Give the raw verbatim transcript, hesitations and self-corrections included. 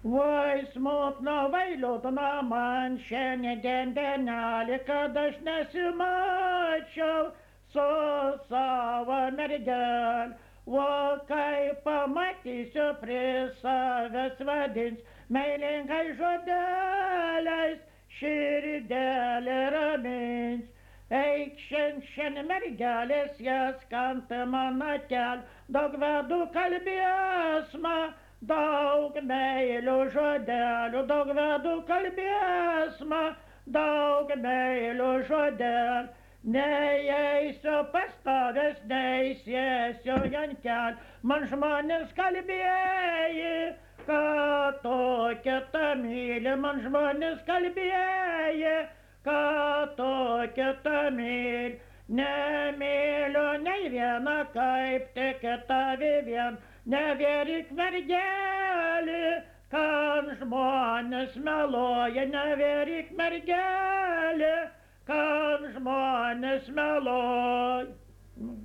Vai smutno, vai liūdna man šiandien dienelė, kad aš nesimačiau su savo mergelė. O kai pamatysiu prie savęs vadins meilingai žodeliais, širdelė ramins. Eik šiandien mergelės jas kanta man kel, daug vedų kalbėsma, daug meilių žodelių, daug vedų kalbėsma, daug meilių žodelių. Neįeisiu pas tavęs, neįsėsiu ant kel, man žmonės kalbėjai, kad tokia ta myli, man žmonės kalbėjai, kad tokia ta myli. Nemyliu nei vieną kaip tik tavi vien, nevėrik mergelį, kad žmonės meluoja, nevėrik mergelį, kad žmonės meluoja.